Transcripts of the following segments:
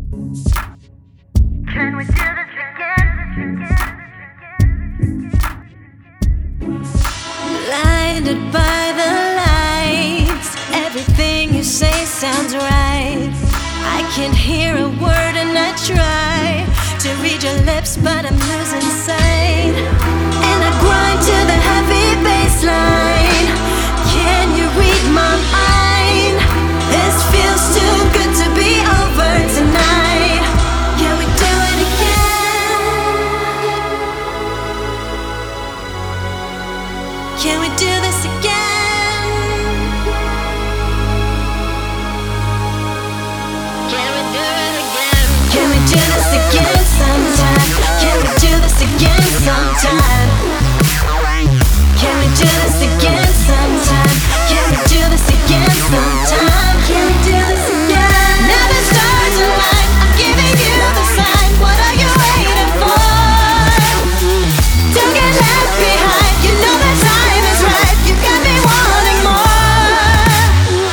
Can we do this again? Blinded by the lights, everything you say sounds right. I can't hear a word and I try to read your lips, but I'm losing sight. And I grind to the heavy bass line. Can you read my mind? This feels too good to be over tonight. Can we do it again? Can we do this again? Can we do it again? Can we do this again sometime? Can we do this again sometime? Can we do this again sometime? Can we do this again sometime? Can we do this again? Now the stars align, I'm giving you the sign. What are you waiting for? Don't get left behind. You know the time is right. You got me wanting more.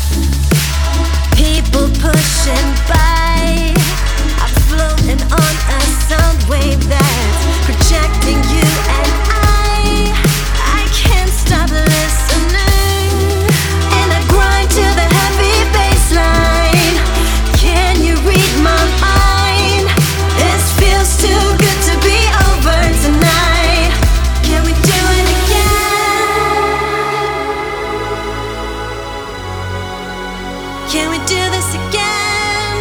People pushing by, I'm floating on a sound wave that's projecting you and I can't stop listening. And I grind to the heavy bass line. Can you read my mind? This feels too good to be over tonight. Can we do it again? Can we do this again?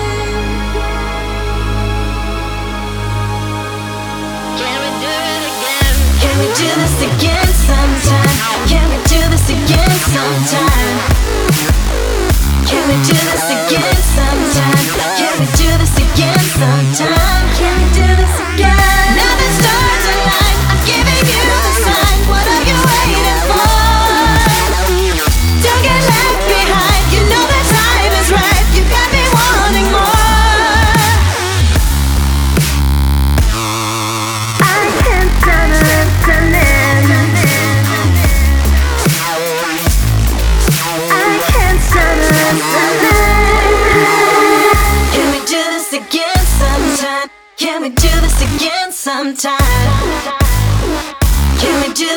Can we do it again? Can we do this again sometime? Can we do this again sometime? Can we do this again sometime? Can we do this again sometime? Can we do this again? Now the stars align, I'm giving you the sign. What are you waiting for? Don't get left behind. You know the time is right. You got me wanting more. I can't stop listening. I can't stop listening. Can we do this again sometime? Can we do this again sometime? Can we do